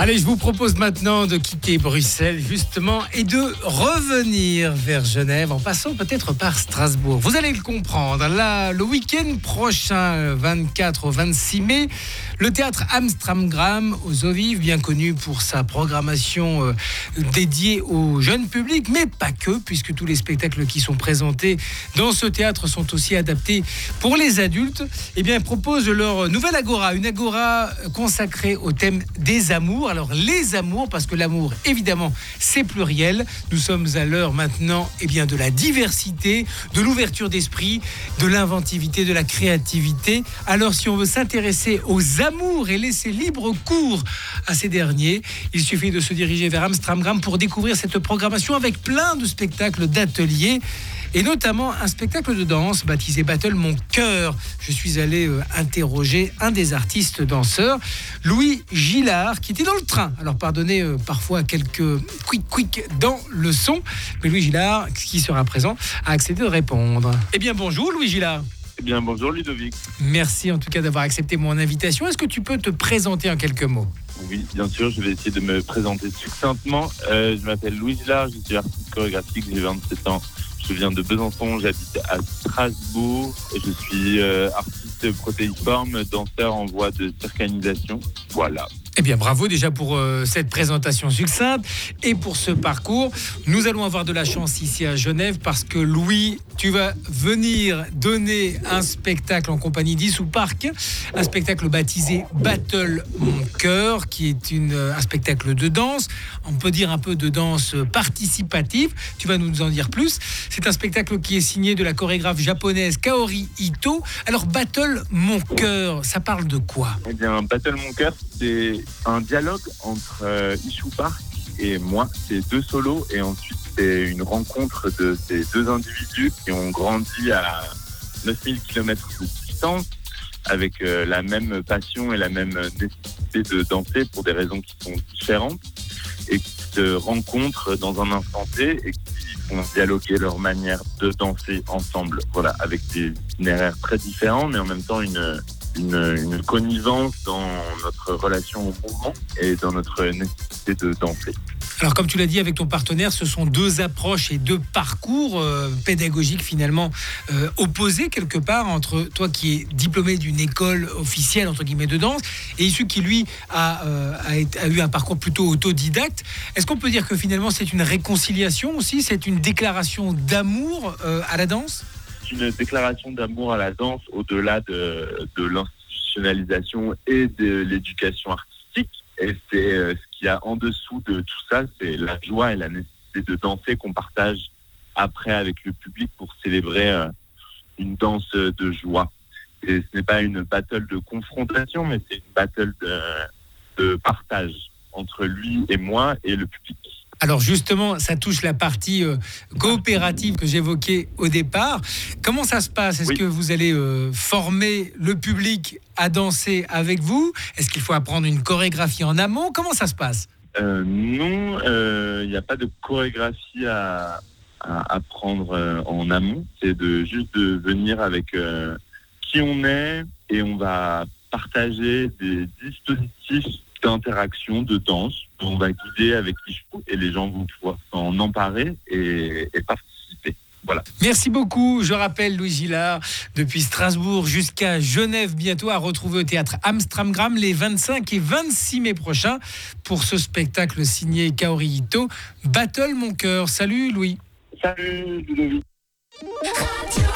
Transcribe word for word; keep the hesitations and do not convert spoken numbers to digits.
Allez, je vous propose maintenant de quitter Bruxelles, justement, et de revenir vers Genève, en passant peut-être par Strasbourg. Vous allez le comprendre, là, le week-end prochain, vingt-quatre au vingt-six mai, le théâtre Amstramgram aux Eaux Vives, bien connu pour sa programmation euh, dédiée au jeune public, mais pas que, puisque tous les spectacles qui sont présentés dans ce théâtre sont aussi adaptés pour les adultes. Eh bien, ils proposent leur nouvelle agora, une agora consacrée au thème des amours. Alors, les amours, parce que l'amour, évidemment, c'est pluriel. Nous sommes à l'heure maintenant eh bien, de la diversité, de l'ouverture d'esprit, de l'inventivité, de la créativité. Alors, si on veut s'intéresser aux amours et laisser libre cours à ces derniers, il suffit de se diriger vers Amstramgram pour découvrir cette programmation avec plein de spectacles, d'ateliers, et notamment un spectacle de danse baptisé Battle Mon Cœur. Je suis allé euh, interroger un des artistes danseurs, Louis Gillard, qui était dans le train. Alors pardonnez euh, parfois quelques quick quick dans le son, mais Louis Gillard, qui sera présent, a accepté de répondre. Eh bien bonjour Louis Gillard. Eh bien bonjour Ludovic. Merci en tout cas d'avoir accepté mon invitation. Est-ce que tu peux te présenter en quelques mots ? Oui, bien sûr, je vais essayer de me présenter succinctement. Euh, je m'appelle Louis Gillard, je suis artiste chorégraphique, j'ai vingt-sept ans. Je viens de Besançon, j'habite à Strasbourg. Je suis euh, artiste protéiforme, danseur en voie de circanisation. Voilà. Eh bien, bravo déjà pour euh, cette présentation succincte et pour ce parcours. Nous allons avoir de la chance ici à Genève parce que Louis, tu vas venir donner un spectacle en compagnie d'Issou Park, un spectacle baptisé Battle Mon Cœur, qui est une, un spectacle de danse. On peut dire un peu de danse participative. Tu vas nous en dire plus. C'est un spectacle qui est signé de la chorégraphe japonaise Kaori Ito. Alors, Battle Mon Cœur, ça parle de quoi ? Eh bien, Battle Mon Cœur, c'est un dialogue entre euh, Issou Park et moi. C'est deux solos et ensuite c'est une rencontre de ces deux individus qui ont grandi à neuf mille kilomètres de distance avec euh, la même passion et la même nécessité de danser pour des raisons qui sont différentes et qui se rencontrent dans un instant T et qui font dialoguer leur manière de danser ensemble. Voilà, avec des itinéraires très différents mais en même temps une Une, une connivence dans notre relation au mouvement et dans notre nécessité de danser. Alors comme tu l'as dit avec ton partenaire, ce sont deux approches et deux parcours euh, pédagogiques finalement euh, opposés quelque part entre toi qui es diplômé d'une école officielle entre guillemets de danse et Issou qui lui a, euh, a, été, a eu un parcours plutôt autodidacte. Est-ce qu'on peut dire que finalement c'est une réconciliation aussi, c'est une déclaration d'amour euh, à la danse ? Une déclaration d'amour à la danse au-delà de, de l'institutionnalisation et de l'éducation artistique. Et c'est euh, ce qu'il y a en dessous de tout ça, c'est la joie et la nécessité de danser qu'on partage après avec le public pour célébrer euh, une danse de joie. Et ce n'est pas une battle de confrontation, mais c'est une battle de, de partage entre lui et moi et le public. Alors justement, ça touche la partie euh, coopérative que j'évoquais au départ. Comment ça se passe ? Est-ce oui. que vous allez euh, former le public à danser avec vous ? Est-ce qu'il faut apprendre une chorégraphie en amont ? Comment ça se passe ? euh, Non, il euh, n'y a pas de chorégraphie à, à apprendre euh, en amont. C'est de, juste de venir avec euh, qui on est et on va partager des dispositifs d'interaction, de danse. On va guider avec Issou et les gens vont pouvoir s'en emparer et, et participer. Voilà. Merci beaucoup. Je rappelle Louis Gillard, depuis Strasbourg jusqu'à Genève, bientôt à retrouver au théâtre Amstramgram les vingt-cinq et vingt-six mai prochains pour ce spectacle signé Kaori Ito, Battle Mon Cœur. Salut Louis. Salut Ludovic.